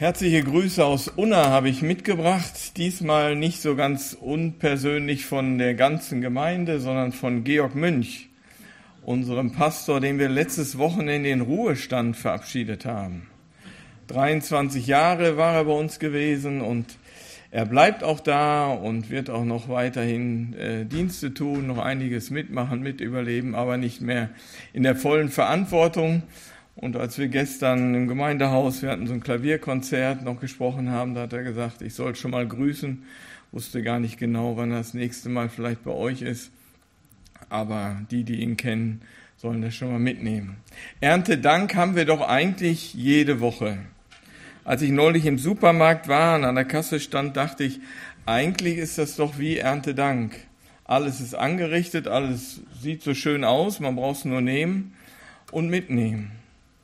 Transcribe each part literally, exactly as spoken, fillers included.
Herzliche Grüße aus Unna habe ich mitgebracht, diesmal nicht so ganz unpersönlich von der ganzen Gemeinde, sondern von Georg Münch, unserem Pastor, den wir letztes Wochenende in den Ruhestand verabschiedet haben. dreiundzwanzig Jahre war er bei uns gewesen und er bleibt auch da und wird auch noch weiterhin äh, Dienste tun, noch einiges mitmachen, mitüberleben, aber nicht mehr in der vollen Verantwortung. Und als wir gestern im Gemeindehaus, wir hatten so ein Klavierkonzert, noch gesprochen haben, da hat er gesagt, ich soll schon mal grüßen. Wusste gar nicht genau, wann er das nächste Mal vielleicht bei euch ist. Aber die, die ihn kennen, sollen das schon mal mitnehmen. Erntedank haben wir doch eigentlich jede Woche. Als ich neulich im Supermarkt war und an der Kasse stand, dachte ich, eigentlich ist das doch wie Erntedank. Alles ist angerichtet, alles sieht so schön aus, man braucht es nur nehmen und mitnehmen.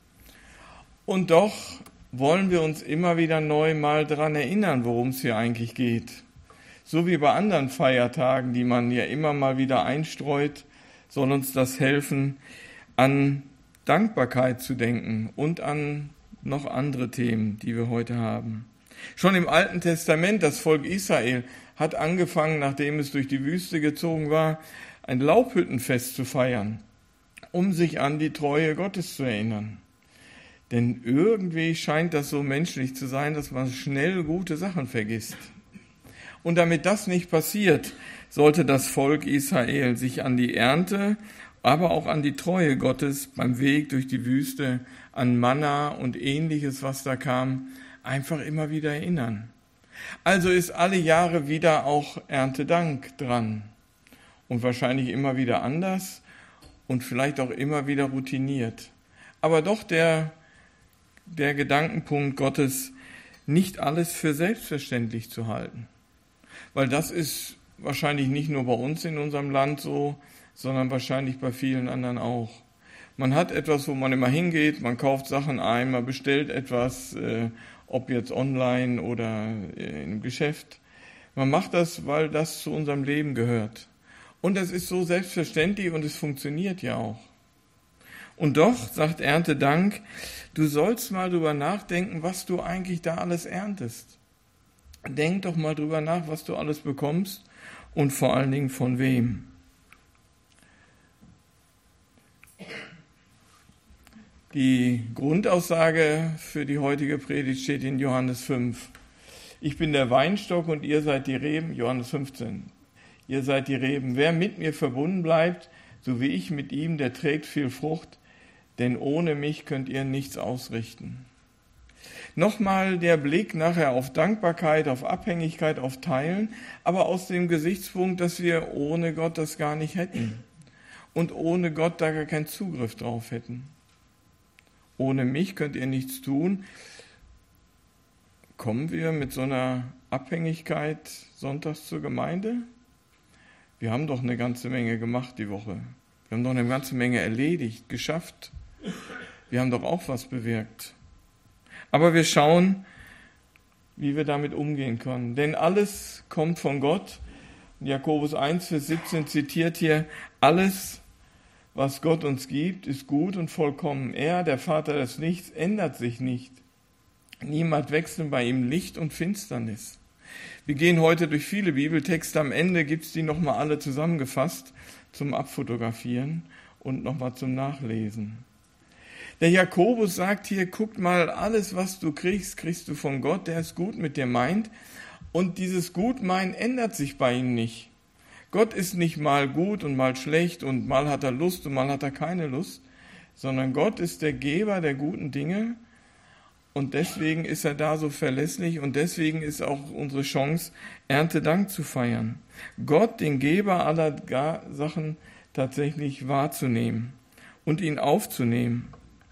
Und doch wollen wir uns immer wieder neu mal daran erinnern, worum es hier eigentlich geht. So wie bei anderen Feiertagen, die man ja immer mal wieder einstreut, soll uns das helfen, an Dankbarkeit zu denken und an noch andere Themen, die wir heute haben. Schon im Alten Testament, das Volk Israel hat angefangen, nachdem es durch die Wüste gezogen war, ein Laubhüttenfest zu feiern, um sich an die Treue Gottes zu erinnern. Denn irgendwie scheint das so menschlich zu sein, dass man schnell gute Sachen vergisst. Und damit das nicht passiert, sollte das Volk Israel sich an die Ernte, aber auch an die Treue Gottes beim Weg durch die Wüste, an Manna und Ähnliches, was da kam, einfach immer wieder erinnern. Also ist alle Jahre wieder auch Erntedank dran. Und wahrscheinlich immer wieder anders und vielleicht auch immer wieder routiniert. Aber doch der der Gedankenpunkt Gottes, nicht alles für selbstverständlich zu halten. Weil das ist wahrscheinlich nicht nur bei uns in unserem Land so, sondern wahrscheinlich bei vielen anderen auch. Man hat etwas, wo man immer hingeht, man kauft Sachen ein, man bestellt etwas, äh, ob jetzt online oder äh, im Geschäft. Man macht das, weil das zu unserem Leben gehört. Und das ist so selbstverständlich und es funktioniert ja auch. Und doch, sagt Erntedank, du sollst mal drüber nachdenken, was du eigentlich da alles erntest. Denk doch mal drüber nach, was du alles bekommst und vor allen Dingen von wem. Die Grundaussage für die heutige Predigt steht in Johannes fünf. Ich bin der Weinstock und ihr seid die Reben, Johannes fünfzehn. Ihr seid die Reben. Wer mit mir verbunden bleibt, so wie ich mit ihm, der trägt viel Frucht, denn ohne mich könnt ihr nichts ausrichten. Nochmal der Blick nachher auf Dankbarkeit, auf Abhängigkeit, auf Teilen, aber aus dem Gesichtspunkt, dass wir ohne Gott das gar nicht hätten und ohne Gott da gar keinen Zugriff drauf hätten. Ohne mich könnt ihr nichts tun. Kommen wir mit so einer Abhängigkeit sonntags zur Gemeinde? Wir haben doch eine ganze Menge gemacht die Woche. Wir haben doch eine ganze Menge erledigt, geschafft. Wir haben doch auch was bewirkt. Aber wir schauen, wie wir damit umgehen können. Denn alles kommt von Gott. Jakobus eins, Vers siebzehn zitiert hier, alles, was Gott uns gibt, ist gut und vollkommen. Er, der Vater des Lichts, ändert sich nicht. Niemand wechselt bei ihm Licht und Finsternis. Wir gehen heute durch viele Bibeltexte. Am Ende gibt es die nochmal alle zusammengefasst zum Abfotografieren und nochmal zum Nachlesen. Der Jakobus sagt hier, guckt mal, alles, was du kriegst, kriegst du von Gott, der es gut mit dir meint. Und dieses Gutmeinen ändert sich bei ihm nicht. Gott ist nicht mal gut und mal schlecht und mal hat er Lust und mal hat er keine Lust, sondern Gott ist der Geber der guten Dinge und deswegen ist er da so verlässlich und deswegen ist auch unsere Chance, Erntedank zu feiern. Gott, den Geber aller Sachen, tatsächlich wahrzunehmen und ihn aufzunehmen.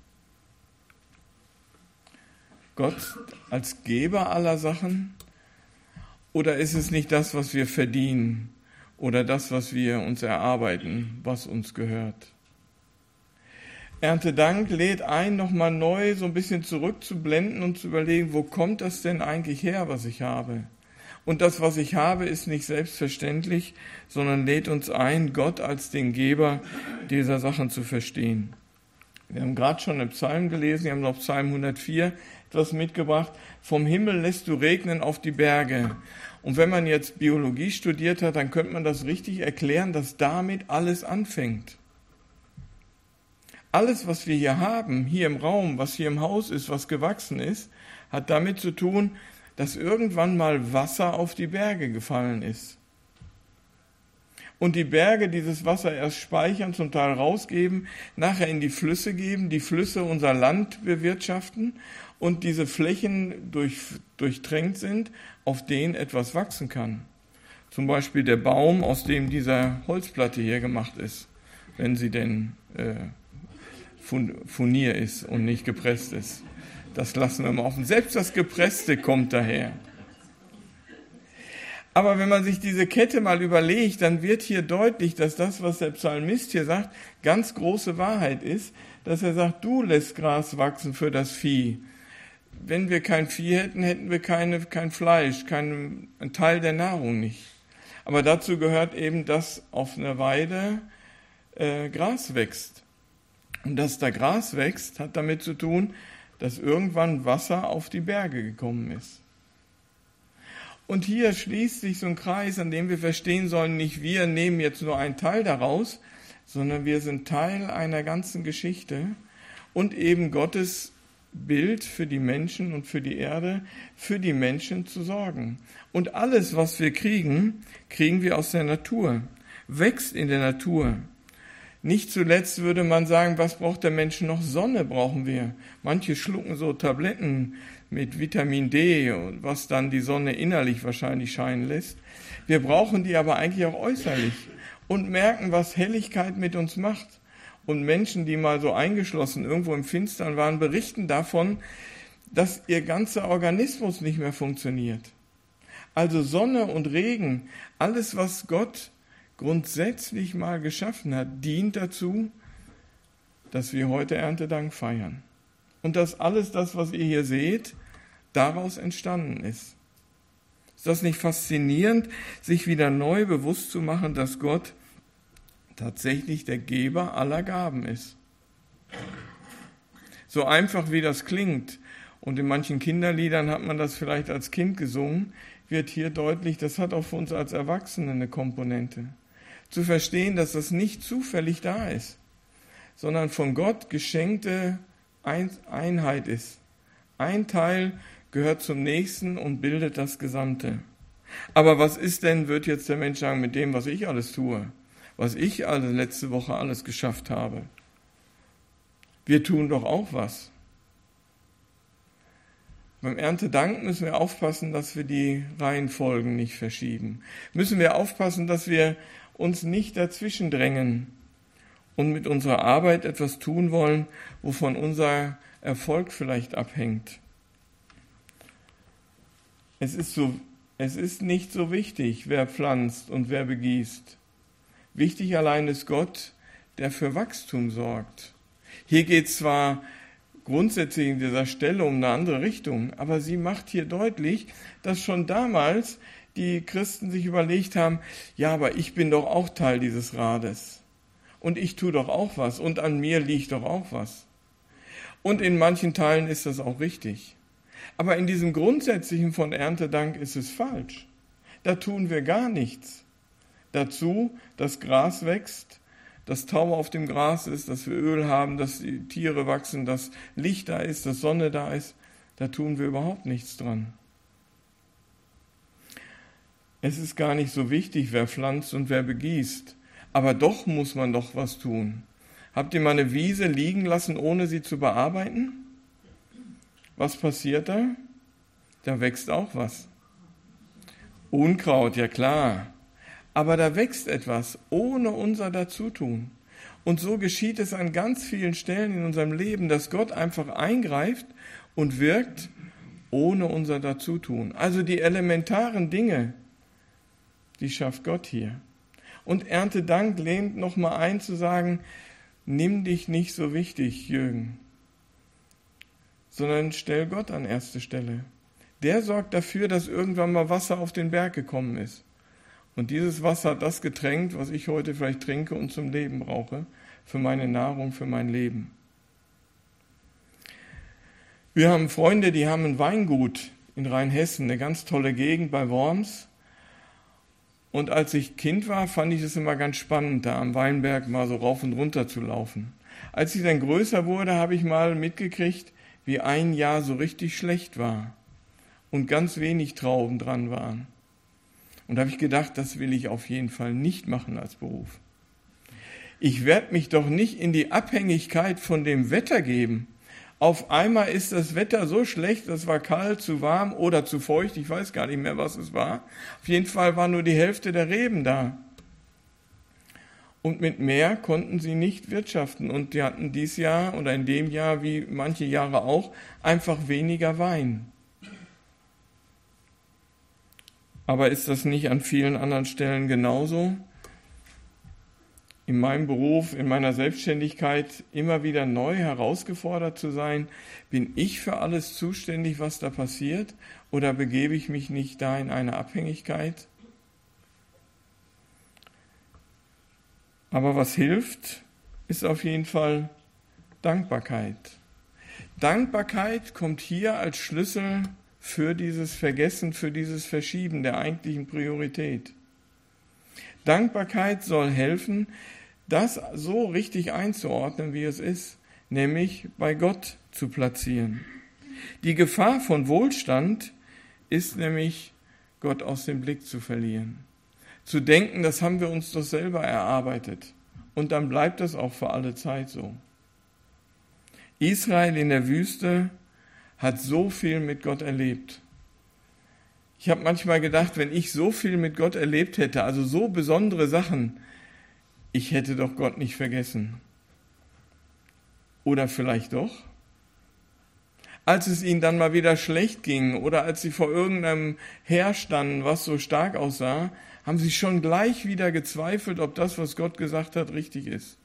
Gott als Geber aller Sachen? Oder ist es nicht das, was wir verdienen oder das, was wir uns erarbeiten, was uns gehört? Erntedank lädt ein, nochmal neu so ein bisschen zurückzublenden und zu überlegen, wo kommt das denn eigentlich her, was ich habe? Und das, was ich habe, ist nicht selbstverständlich, sondern lädt uns ein, Gott als den Geber dieser Sachen zu verstehen. Wir haben gerade schon einen Psalm gelesen, wir haben noch Psalm hundertvier etwas mitgebracht. Vom Himmel lässt du regnen auf die Berge. Und wenn man jetzt Biologie studiert hat, dann könnte man das richtig erklären, dass damit alles anfängt. Alles, was wir hier haben, hier im Raum, was hier im Haus ist, was gewachsen ist, hat damit zu tun, dass irgendwann mal Wasser auf die Berge gefallen ist. Und die Berge dieses Wasser erst speichern, zum Teil rausgeben, nachher in die Flüsse geben, die Flüsse unser Land bewirtschaften und diese Flächen durch, durchtränkt sind, auf denen etwas wachsen kann. Zum Beispiel der Baum, aus dem diese Holzplatte hier gemacht ist, wenn sie denn äh, Furnier ist und nicht gepresst ist. Das lassen wir mal offen. Selbst das Gepresste kommt daher. Aber wenn man sich diese Kette mal überlegt, dann wird hier deutlich, dass das, was der Psalmist hier sagt, ganz große Wahrheit ist, dass er sagt, du lässt Gras wachsen für das Vieh. Wenn wir kein Vieh hätten, hätten wir keine, kein Fleisch, keinen einen Teil der Nahrung nicht. Aber dazu gehört eben, dass auf einer Weide äh, Gras wächst. Und dass da Gras wächst, hat damit zu tun, dass irgendwann Wasser auf die Berge gekommen ist. Und hier schließt sich so ein Kreis, an dem wir verstehen sollen, nicht wir nehmen jetzt nur einen Teil daraus, sondern wir sind Teil einer ganzen Geschichte und eben Gottes Bild für die Menschen und für die Erde, für die Menschen zu sorgen. Und alles, was wir kriegen, kriegen wir aus der Natur, wächst in der Natur. Nicht zuletzt würde man sagen, was braucht der Mensch noch? Sonne brauchen wir. Manche schlucken so Tabletten mit Vitamin D, was dann die Sonne innerlich wahrscheinlich scheinen lässt. Wir brauchen die aber eigentlich auch äußerlich und merken, was Helligkeit mit uns macht. Und Menschen, die mal so eingeschlossen irgendwo im Finstern waren, berichten davon, dass ihr ganzer Organismus nicht mehr funktioniert. Also Sonne und Regen, alles, was Gott grundsätzlich mal geschaffen hat, dient dazu, dass wir heute Erntedank feiern. Und dass alles das, was ihr hier seht, daraus entstanden ist. Ist das nicht faszinierend, sich wieder neu bewusst zu machen, dass Gott tatsächlich der Geber aller Gaben ist? So einfach wie das klingt, und in manchen Kinderliedern hat man das vielleicht als Kind gesungen, wird hier deutlich, das hat auch für uns als Erwachsene eine Komponente. Zu verstehen, dass das nicht zufällig da ist, sondern von Gott geschenkte Einheit ist. Ein Teil gehört zum nächsten und bildet das Gesamte. Aber was ist denn, wird jetzt der Mensch sagen, mit dem, was ich alles tue, was ich alle letzte Woche alles geschafft habe? Wir tun doch auch was. Beim Erntedank müssen wir aufpassen, dass wir die Reihenfolgen nicht verschieben. Müssen wir aufpassen, dass wir uns nicht dazwischen drängen und mit unserer Arbeit etwas tun wollen, wovon unser Erfolg vielleicht abhängt. Es ist so, es ist nicht so wichtig, wer pflanzt und wer begießt. Wichtig allein ist Gott, der für Wachstum sorgt. Hier geht es zwar grundsätzlich in dieser Stelle um eine andere Richtung, aber sie macht hier deutlich, dass schon damals die Christen sich überlegt haben, ja, aber ich bin doch auch Teil dieses Rades und ich tue doch auch was und an mir liegt doch auch was. Und in manchen Teilen ist das auch richtig. Aber in diesem Grundsätzlichen von Erntedank ist es falsch. Da tun wir gar nichts. Dazu, dass Gras wächst, dass Tau auf dem Gras ist, dass wir Öl haben, dass die Tiere wachsen, dass Licht da ist, dass Sonne da ist, da tun wir überhaupt nichts dran. Es ist gar nicht so wichtig, wer pflanzt und wer begießt. Aber doch muss man doch was tun. Habt ihr mal eine Wiese liegen lassen, ohne sie zu bearbeiten? Was passiert da? Da wächst auch was. Unkraut, ja klar. Aber da wächst etwas, ohne unser Dazutun. Und so geschieht es an ganz vielen Stellen in unserem Leben, dass Gott einfach eingreift und wirkt, ohne unser Dazutun. Also die elementaren Dinge, die schafft Gott hier. Und Erntedank lehnt nochmal ein zu sagen, nimm dich nicht so wichtig, Jürgen, sondern stell Gott an erste Stelle. Der sorgt dafür, dass irgendwann mal Wasser auf den Berg gekommen ist. Und dieses Wasser hat das getränkt, was ich heute vielleicht trinke und zum Leben brauche, für meine Nahrung, für mein Leben. Wir haben Freunde, die haben ein Weingut in Rheinhessen, eine ganz tolle Gegend bei Worms. Und als ich Kind war, fand ich es immer ganz spannend, da am Weinberg mal so rauf und runter zu laufen. Als ich dann größer wurde, habe ich mal mitgekriegt, wie ein Jahr so richtig schlecht war und ganz wenig Trauben dran waren. Und da habe ich gedacht, das will ich auf jeden Fall nicht machen als Beruf. Ich werde mich doch nicht in die Abhängigkeit von dem Wetter geben. Auf einmal ist das Wetter so schlecht, es war kalt, zu warm oder zu feucht, ich weiß gar nicht mehr, was es war. Auf jeden Fall war nur die Hälfte der Reben da. Und mit mehr konnten sie nicht wirtschaften. Und die hatten dieses Jahr oder in dem Jahr, wie manche Jahre auch, einfach weniger Wein. Aber ist das nicht an vielen anderen Stellen genauso? In meinem Beruf, in meiner Selbstständigkeit immer wieder neu herausgefordert zu sein, bin ich für alles zuständig, was da passiert, oder begebe ich mich nicht da in eine Abhängigkeit? Aber was hilft, ist auf jeden Fall Dankbarkeit. Dankbarkeit kommt hier als Schlüssel für dieses Vergessen, für dieses Verschieben der eigentlichen Priorität. Dankbarkeit soll helfen, das so richtig einzuordnen, wie es ist, nämlich bei Gott zu platzieren. Die Gefahr von Wohlstand ist nämlich, Gott aus dem Blick zu verlieren. Zu denken, das haben wir uns doch selber erarbeitet. Und dann bleibt das auch für alle Zeit so. Israel in der Wüste hat so viel mit Gott erlebt. Ich habe manchmal gedacht, wenn ich so viel mit Gott erlebt hätte, also so besondere Sachen, ich hätte doch Gott nicht vergessen. Oder vielleicht doch? Als es ihnen dann mal wieder schlecht ging oder als sie vor irgendeinem Heer standen, was so stark aussah, haben sie schon gleich wieder gezweifelt, ob das, was Gott gesagt hat, richtig ist.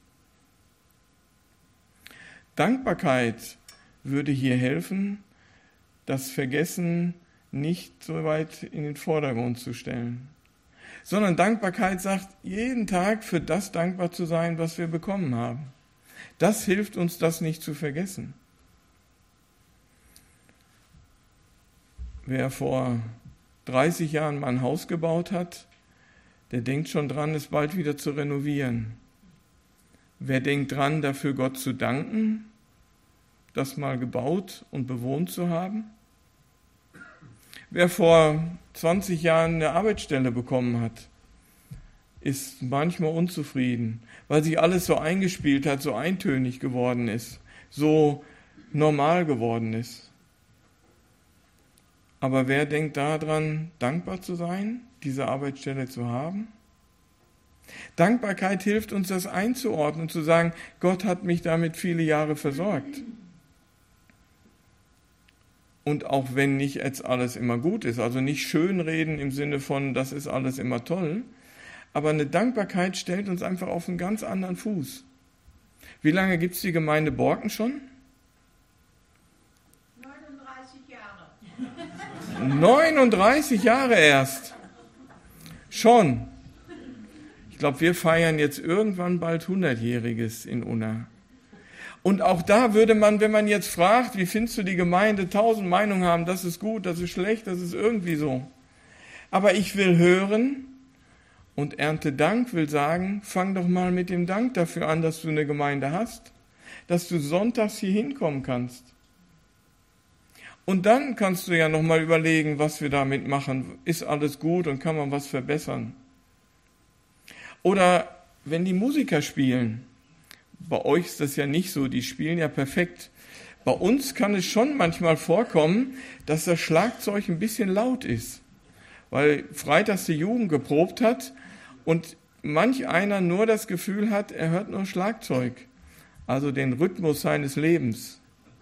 Dankbarkeit würde hier helfen, das Vergessen nicht so weit in den Vordergrund zu stellen. Sondern Dankbarkeit sagt, jeden Tag für das dankbar zu sein, was wir bekommen haben. Das hilft uns, das nicht zu vergessen. Wer vor dreißig Jahren mal ein Haus gebaut hat, der denkt schon dran, es bald wieder zu renovieren. Wer denkt dran, dafür Gott zu danken, das mal gebaut und bewohnt zu haben? Wer vor zwanzig Jahren eine Arbeitsstelle bekommen hat, ist manchmal unzufrieden, weil sich alles so eingespielt hat, so eintönig geworden ist, so normal geworden ist. Aber wer denkt daran, dankbar zu sein, diese Arbeitsstelle zu haben? Dankbarkeit hilft uns, das einzuordnen, zu sagen, Gott hat mich damit viele Jahre versorgt. Und auch wenn nicht jetzt alles immer gut ist, also nicht schönreden im Sinne von, das ist alles immer toll, aber eine Dankbarkeit stellt uns einfach auf einen ganz anderen Fuß. Wie lange gibt es die Gemeinde Borken schon? neununddreißig Jahre. neununddreißig Jahre erst. Schon. Ich glaube, wir feiern jetzt irgendwann bald hundertjähriges in Unna. Und auch da würde man, wenn man jetzt fragt, wie findest du die Gemeinde, tausend Meinungen haben, das ist gut, das ist schlecht, das ist irgendwie so. Aber ich will hören und Erntedank will sagen, fang doch mal mit dem Dank dafür an, dass du eine Gemeinde hast, dass du sonntags hier hinkommen kannst. Und dann kannst du ja nochmal überlegen, was wir damit machen. Ist alles gut und kann man was verbessern? Oder wenn die Musiker spielen, bei euch ist das ja nicht so, die spielen ja perfekt. Bei uns kann es schon manchmal vorkommen, dass das Schlagzeug ein bisschen laut ist, weil freitags die Jugend geprobt hat und manch einer nur das Gefühl hat, er hört nur Schlagzeug, also den Rhythmus seines Lebens.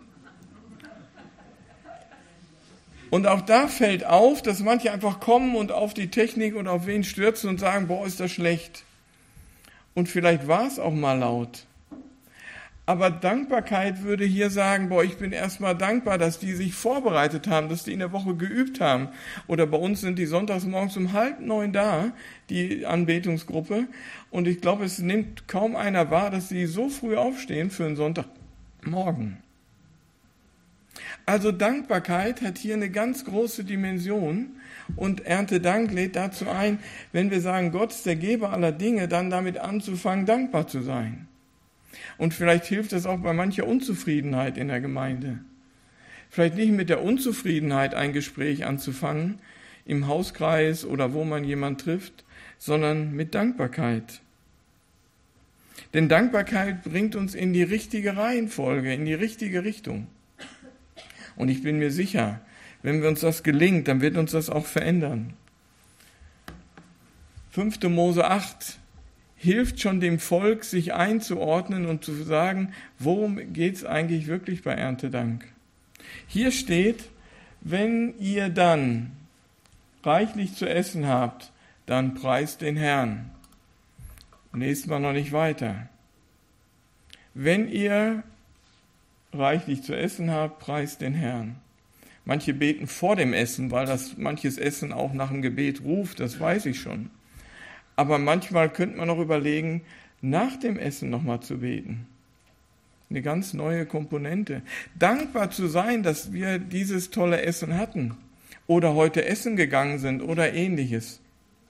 Und auch da fällt auf, dass manche einfach kommen und auf die Technik und auf wen stürzen und sagen, boah, ist das schlecht. Und vielleicht war es auch mal laut. Aber Dankbarkeit würde hier sagen, boah, ich bin erstmal dankbar, dass die sich vorbereitet haben, dass die in der Woche geübt haben. Oder bei uns sind die sonntags morgens um halb neun da, die Anbetungsgruppe. Und ich glaube, es nimmt kaum einer wahr, dass sie so früh aufstehen für einen Sonntagmorgen. Also Dankbarkeit hat hier eine ganz große Dimension und Erntedank lädt dazu ein, wenn wir sagen, Gott ist der Geber aller Dinge, dann damit anzufangen, dankbar zu sein. Und vielleicht hilft es auch bei mancher Unzufriedenheit in der Gemeinde. Vielleicht nicht mit der Unzufriedenheit ein Gespräch anzufangen, im Hauskreis oder wo man jemanden trifft, sondern mit Dankbarkeit. Denn Dankbarkeit bringt uns in die richtige Reihenfolge, in die richtige Richtung. Und ich bin mir sicher, wenn wir uns das gelingt, dann wird uns das auch verändern. fünfte Mose acht hilft schon dem Volk, sich einzuordnen und zu sagen, worum geht es eigentlich wirklich bei Erntedank? Hier steht, wenn ihr dann reichlich zu essen habt, dann preist den Herrn. Nächstes Mal noch nicht weiter. Wenn ihr reichlich zu essen habt, preist den Herrn. Manche beten vor dem Essen, weil das manches Essen auch nach dem Gebet ruft, das weiß ich schon. Aber manchmal könnte man auch überlegen, nach dem Essen nochmal zu beten. Eine ganz neue Komponente. Dankbar zu sein, dass wir dieses tolle Essen hatten oder heute essen gegangen sind oder ähnliches.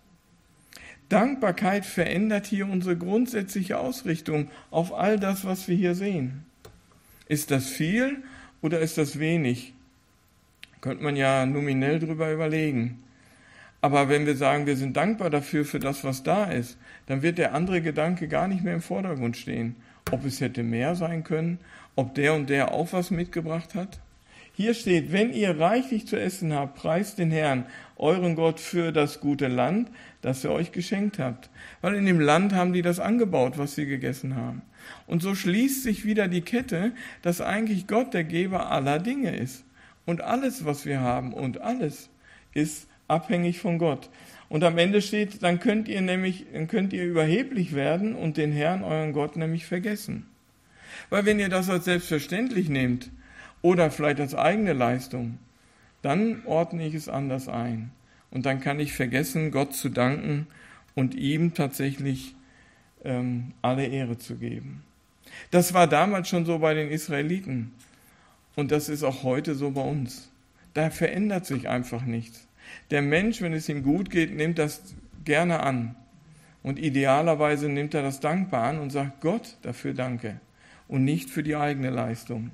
Dankbarkeit verändert hier unsere grundsätzliche Ausrichtung auf all das, was wir hier sehen. Ist das viel oder ist das wenig? Könnte man ja nominell drüber überlegen. Aber wenn wir sagen, wir sind dankbar dafür, für das, was da ist, dann wird der andere Gedanke gar nicht mehr im Vordergrund stehen. Ob es hätte mehr sein können, ob der und der auch was mitgebracht hat. Hier steht, wenn ihr reichlich zu essen habt, preist den Herrn, euren Gott, für das gute Land, das er euch geschenkt habt. Weil in dem Land haben die das angebaut, was sie gegessen haben. Und so schließt sich wieder die Kette, dass eigentlich Gott der Geber aller Dinge ist. Und alles, was wir haben und alles ist abhängig von Gott. Und am Ende steht, dann könnt ihr nämlich, dann könnt ihr überheblich werden und den Herrn, euren Gott, nämlich vergessen. Weil wenn ihr das als selbstverständlich nehmt oder vielleicht als eigene Leistung, dann ordne ich es anders ein. Und dann kann ich vergessen, Gott zu danken und ihm tatsächlich ähm, alle Ehre zu geben. Das war damals schon so bei den Israeliten. Und das ist auch heute so bei uns. Da verändert sich einfach nichts. Der Mensch, wenn es ihm gut geht, nimmt das gerne an. Und idealerweise nimmt er das dankbar an und sagt, Gott, dafür danke. Und nicht für die eigene Leistung.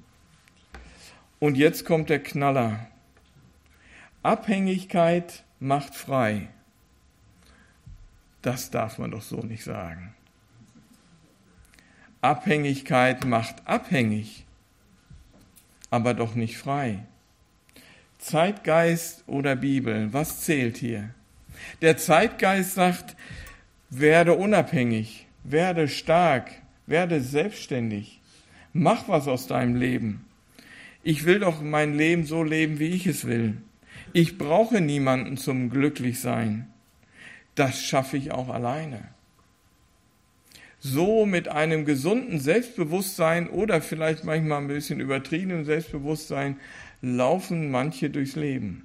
Und jetzt kommt der Knaller. Abhängigkeit macht frei. Das darf man doch so nicht sagen. Abhängigkeit macht abhängig, aber doch nicht frei. Zeitgeist oder Bibel, was zählt hier? Der Zeitgeist sagt, werde unabhängig, werde stark, werde selbstständig, mach was aus deinem Leben. Ich will doch mein Leben so leben, wie ich es will. Ich brauche niemanden zum Glücklichsein. Das schaffe ich auch alleine. So mit einem gesunden Selbstbewusstsein oder vielleicht manchmal ein bisschen übertriebenem Selbstbewusstsein laufen manche durchs Leben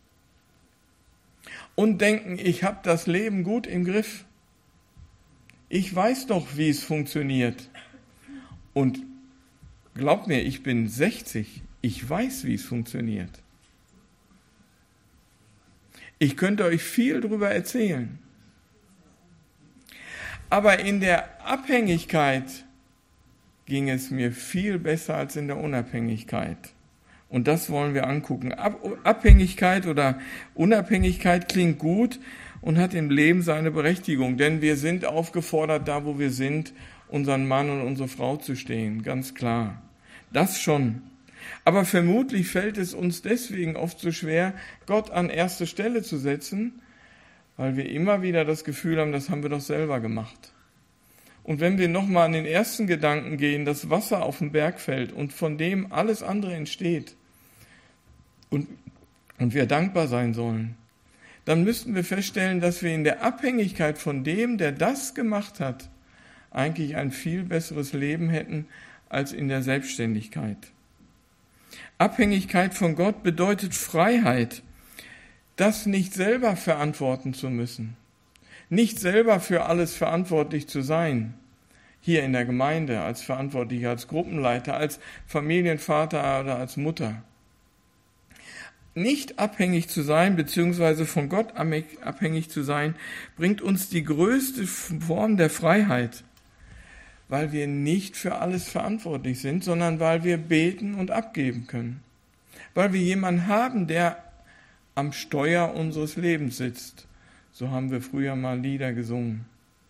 und denken, ich habe das Leben gut im Griff. Ich weiß doch, wie es funktioniert. Und glaubt mir, ich bin sechzig, ich weiß, wie es funktioniert. Ich könnte euch viel darüber erzählen. Aber in der Abhängigkeit ging es mir viel besser als in der Unabhängigkeit. Und das wollen wir angucken. Abhängigkeit oder Unabhängigkeit klingt gut und hat im Leben seine Berechtigung. Denn wir sind aufgefordert, da wo wir sind, unseren Mann und unsere Frau zu stehen. Ganz klar. Das schon. Aber vermutlich fällt es uns deswegen oft so schwer, Gott an erste Stelle zu setzen, weil wir immer wieder das Gefühl haben, das haben wir doch selber gemacht. Und wenn wir nochmal an den ersten Gedanken gehen, dass Wasser auf den Berg fällt und von dem alles andere entsteht und, und wir dankbar sein sollen, dann müssten wir feststellen, dass wir in der Abhängigkeit von dem, der das gemacht hat, eigentlich ein viel besseres Leben hätten als in der Selbstständigkeit. Abhängigkeit von Gott bedeutet Freiheit, das nicht selber verantworten zu müssen, nicht selber für alles verantwortlich zu sein, hier in der Gemeinde als Verantwortlicher, als Gruppenleiter, als Familienvater oder als Mutter, nicht abhängig zu sein, beziehungsweise von Gott abhängig zu sein, bringt uns die größte Form der Freiheit, weil wir nicht für alles verantwortlich sind, sondern weil wir beten und abgeben können. Weil wir jemanden haben, der am Steuer unseres Lebens sitzt. So haben wir früher mal Lieder gesungen.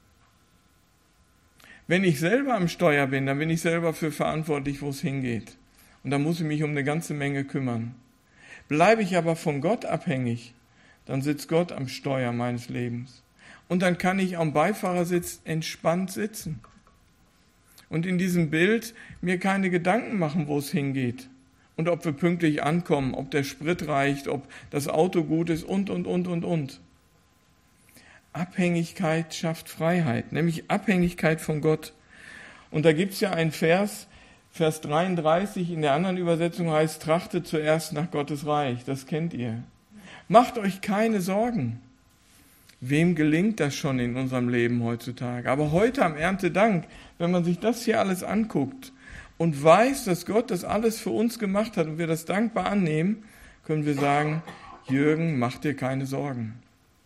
Wenn ich selber am Steuer bin, dann bin ich selber für verantwortlich, wo es hingeht. Und da muss ich mich um eine ganze Menge kümmern. Bleibe ich aber von Gott abhängig, dann sitzt Gott am Steuer meines Lebens. Und dann kann ich am Beifahrersitz entspannt sitzen. Und in diesem Bild mir keine Gedanken machen, wo es hingeht. Und ob wir pünktlich ankommen, ob der Sprit reicht, ob das Auto gut ist und, und, und, und, und. Abhängigkeit schafft Freiheit, nämlich Abhängigkeit von Gott. Und da gibt es ja einen Vers, Vers dreiunddreißig, in der anderen Übersetzung heißt, trachtet zuerst nach Gottes Reich, das kennt ihr. Macht euch keine Sorgen. Wem gelingt das schon in unserem Leben heutzutage? Aber heute am Erntedank, wenn man sich das hier alles anguckt und weiß, dass Gott das alles für uns gemacht hat und wir das dankbar annehmen, können wir sagen, Jürgen, mach dir keine Sorgen.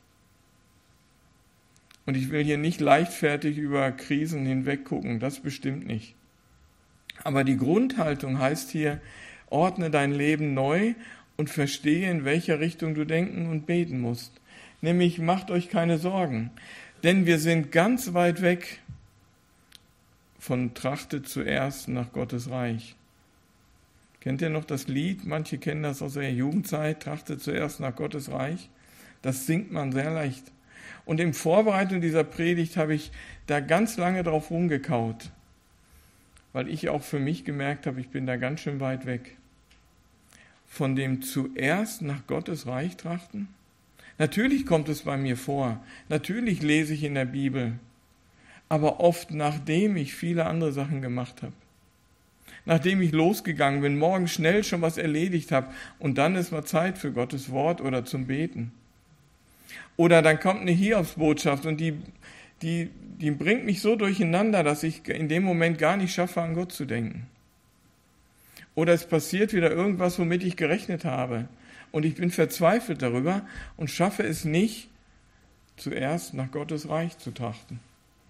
Und ich will hier nicht leichtfertig über Krisen hinweg gucken, das bestimmt nicht. Aber die Grundhaltung heißt hier, ordne dein Leben neu und verstehe, in welcher Richtung du denken und beten musst. Nämlich, macht euch keine Sorgen, denn wir sind ganz weit weg von trachtet zuerst nach Gottes Reich. Kennt ihr noch das Lied? Manche kennen das aus der Jugendzeit, trachtet zuerst nach Gottes Reich. Das singt man sehr leicht. Und in Vorbereitung dieser Predigt habe ich da ganz lange drauf rumgekaut, weil ich auch für mich gemerkt habe, ich bin da ganz schön weit weg. Von dem zuerst nach Gottes Reich trachten? Natürlich kommt es bei mir vor, natürlich lese ich in der Bibel, aber oft nachdem ich viele andere Sachen gemacht habe. Nachdem ich losgegangen bin, morgen schnell schon was erledigt habe und dann ist mal Zeit für Gottes Wort oder zum Beten. Oder dann kommt eine Hiobsbotschaft und die, die, die bringt mich so durcheinander, dass ich in dem Moment gar nicht schaffe, an Gott zu denken. Oder es passiert wieder irgendwas, womit ich gerechnet habe. Und ich bin verzweifelt darüber und schaffe es nicht, zuerst nach Gottes Reich zu trachten.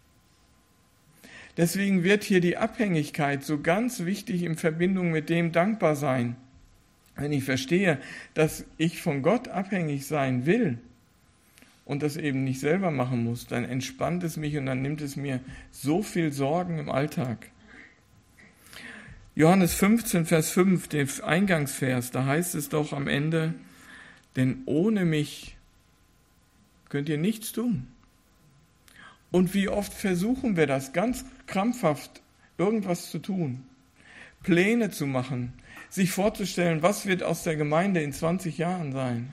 Deswegen wird hier die Abhängigkeit so ganz wichtig in Verbindung mit dem Dankbarsein. Wenn ich verstehe, dass ich von Gott abhängig sein will und das eben nicht selber machen muss, dann entspannt es mich und dann nimmt es mir so viel Sorgen im Alltag. Johannes fünfzehn, Vers fünf, der Eingangsvers, da heißt es doch am Ende, denn ohne mich könnt ihr nichts tun. Und wie oft versuchen wir das, ganz krampfhaft irgendwas zu tun, Pläne zu machen, sich vorzustellen, was wird aus der Gemeinde in zwanzig Jahren sein.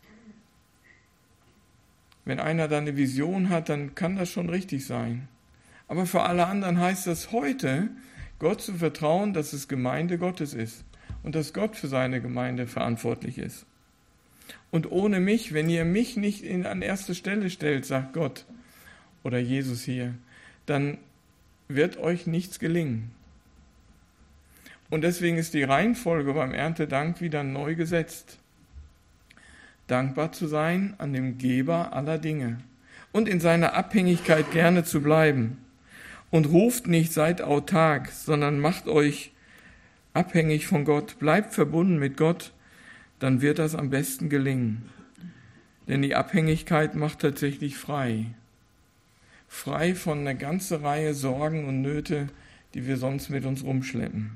Wenn einer da eine Vision hat, dann kann das schon richtig sein. Aber für alle anderen heißt das heute, Gott zu vertrauen, dass es Gemeinde Gottes ist und dass Gott für seine Gemeinde verantwortlich ist. Und ohne mich, wenn ihr mich nicht in, an erste Stelle stellt, sagt Gott oder Jesus hier, dann wird euch nichts gelingen. Und deswegen ist die Reihenfolge beim Erntedank wieder neu gesetzt. Dankbar zu sein an dem Geber aller Dinge und in seiner Abhängigkeit gerne zu bleiben. Und ruft nicht, seid autark, sondern macht euch abhängig von Gott, bleibt verbunden mit Gott, dann wird das am besten gelingen. Denn die Abhängigkeit macht tatsächlich frei. Frei von einer ganzen Reihe Sorgen und Nöte, die wir sonst mit uns rumschleppen.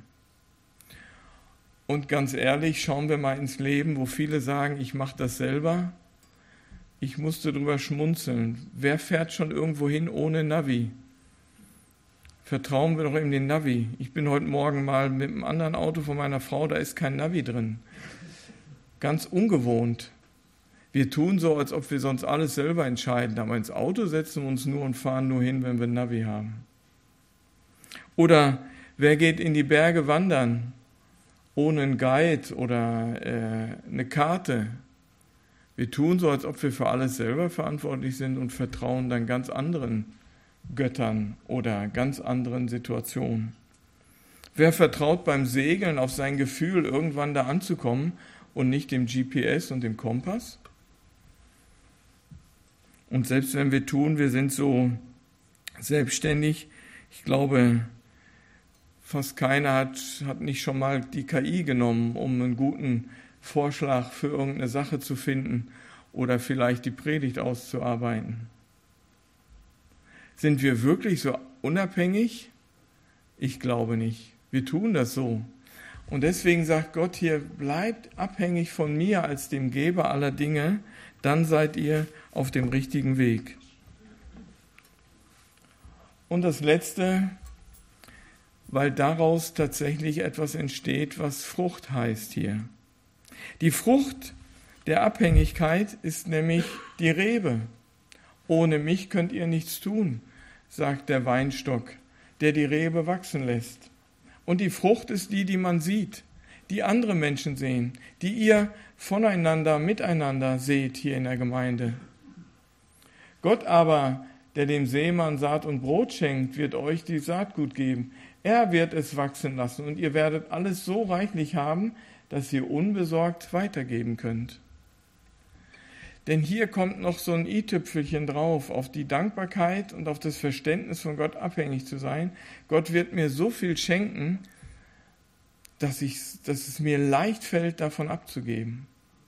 Und ganz ehrlich, schauen wir mal ins Leben, wo viele sagen, ich mache das selber. Ich musste drüber schmunzeln. Wer fährt schon irgendwo hin ohne Navi? Vertrauen wir doch in den Navi. Ich bin heute Morgen mal mit einem anderen Auto von meiner Frau, da ist kein Navi drin. Ganz ungewohnt. Wir tun so, als ob wir sonst alles selber entscheiden, aber ins Auto setzen wir uns nur und fahren nur hin, wenn wir ein Navi haben. Oder wer geht in die Berge wandern ohne einen Guide oder äh, eine Karte? Wir tun so, als ob wir für alles selber verantwortlich sind und vertrauen dann ganz anderen Göttern oder ganz anderen Situationen. Wer vertraut beim Segeln auf sein Gefühl, irgendwann da anzukommen und nicht dem G P S und dem Kompass? Und selbst wenn wir tun, wir sind so selbstständig, ich glaube, fast keiner hat, hat nicht schon mal die K I genommen, um einen guten Vorschlag für irgendeine Sache zu finden oder vielleicht die Predigt auszuarbeiten. Sind wir wirklich so unabhängig? Ich glaube nicht. Wir tun das so. Und deswegen sagt Gott hier, bleibt abhängig von mir als dem Geber aller Dinge, dann seid ihr auf dem richtigen Weg. Und das Letzte, weil daraus tatsächlich etwas entsteht, was Frucht heißt hier. Die Frucht der Abhängigkeit ist nämlich die Rebe. Ohne mich könnt ihr nichts tun, sagt der Weinstock, der die Rebe wachsen lässt. Und die Frucht ist die, die man sieht, die andere Menschen sehen, die ihr voneinander, miteinander seht hier in der Gemeinde. Gott aber, der dem Seemann Saat und Brot schenkt, wird euch die Saatgut geben. Er wird es wachsen lassen und ihr werdet alles so reichlich haben, dass ihr unbesorgt weitergeben könnt. Denn hier kommt noch so ein i-Tüpfelchen drauf, auf die Dankbarkeit und auf das Verständnis von Gott abhängig zu sein. Gott wird mir so viel schenken, dass, ich, dass es mir leicht fällt, davon abzugeben.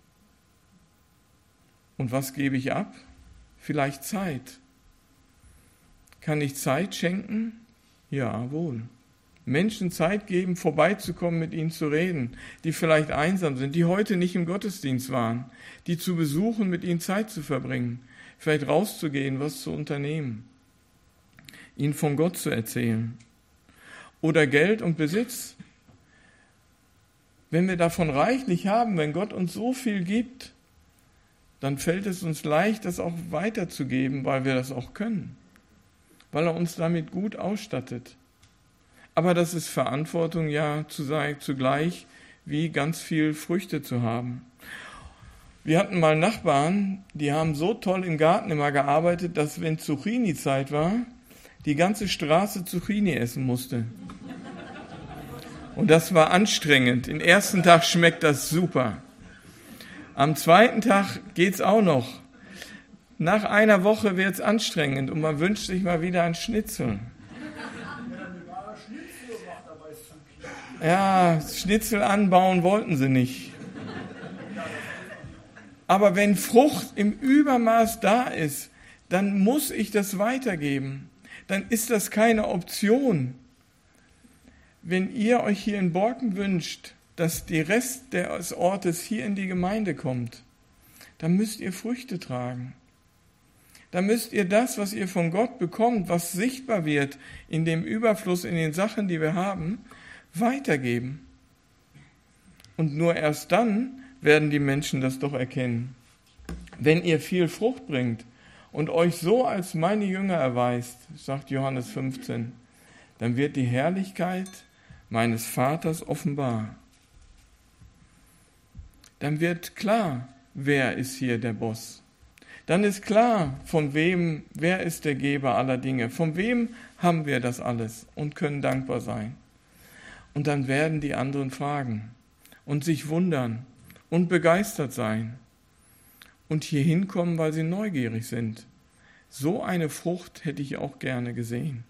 Und was gebe ich ab? Vielleicht Zeit. Kann ich Zeit schenken? Ja, wohl. Menschen Zeit geben, vorbeizukommen, mit ihnen zu reden, die vielleicht einsam sind, die heute nicht im Gottesdienst waren, die zu besuchen, mit ihnen Zeit zu verbringen, vielleicht rauszugehen, was zu unternehmen, ihnen von Gott zu erzählen. Oder Geld und Besitz. Wenn wir davon reichlich haben, wenn Gott uns so viel gibt, dann fällt es uns leicht, das auch weiterzugeben, weil wir das auch können, weil er uns damit gut ausstattet. Aber das ist Verantwortung ja zugleich, wie ganz viel Früchte zu haben. Wir hatten mal Nachbarn, die haben so toll im Garten immer gearbeitet, dass wenn Zucchini-Zeit war, die ganze Straße Zucchini essen musste. Und das war anstrengend. Den ersten Tag schmeckt das super. Am zweiten Tag geht's auch noch. Nach einer Woche wird's anstrengend und man wünscht sich mal wieder ein Schnitzel. Ja, Schnitzel anbauen wollten sie nicht. Aber wenn Frucht im Übermaß da ist, dann muss ich das weitergeben. Dann ist das keine Option. Wenn ihr euch hier in Borken wünscht, dass der Rest des Ortes hier in die Gemeinde kommt, dann müsst ihr Früchte tragen. Dann müsst ihr das, was ihr von Gott bekommt, was sichtbar wird in dem Überfluss, in den Sachen, die wir haben, weitergeben. Und nur erst dann werden die Menschen das doch erkennen. Wenn ihr viel Frucht bringt und euch so als meine Jünger erweist, sagt Johannes fünfzehn, dann wird die Herrlichkeit meines Vaters offenbar. Dann wird klar, wer ist hier der Boss. Dann ist klar, von wem, wer ist der Geber aller Dinge. Von wem haben wir das alles und können dankbar sein. Und dann werden die anderen fragen und sich wundern und begeistert sein und hier hinkommen, weil sie neugierig sind. So eine Frucht hätte ich auch gerne gesehen.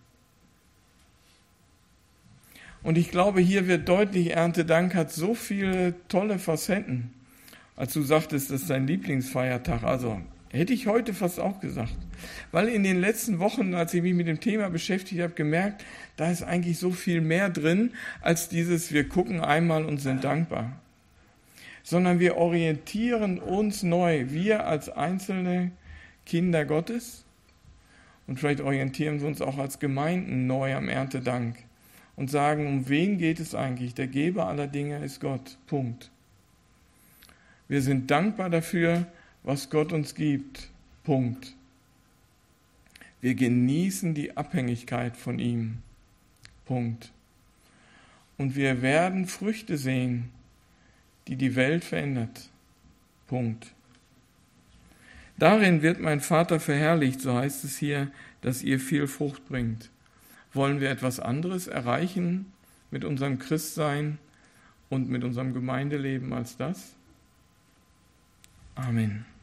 Und ich glaube, hier wird deutlich, Erntedank hat so viele tolle Facetten. Als du sagtest, das ist dein Lieblingsfeiertag, also hätte ich heute fast auch gesagt. Weil in den letzten Wochen, als ich mich mit dem Thema beschäftigt habe, gemerkt, da ist eigentlich so viel mehr drin, als dieses, wir gucken einmal und sind dankbar. Sondern wir orientieren uns neu, wir als einzelne Kinder Gottes. Und vielleicht orientieren wir uns auch als Gemeinden neu am Erntedank und sagen, um wen geht es eigentlich? Der Geber aller Dinge ist Gott. Punkt. Wir sind dankbar dafür, was Gott uns gibt. Punkt. Wir genießen die Abhängigkeit von ihm. Punkt. Und wir werden Früchte sehen, die die Welt verändert. Punkt. Darin wird mein Vater verherrlicht, so heißt es hier, dass ihr viel Frucht bringt. Wollen wir etwas anderes erreichen mit unserem Christsein und mit unserem Gemeindeleben als das? Amen.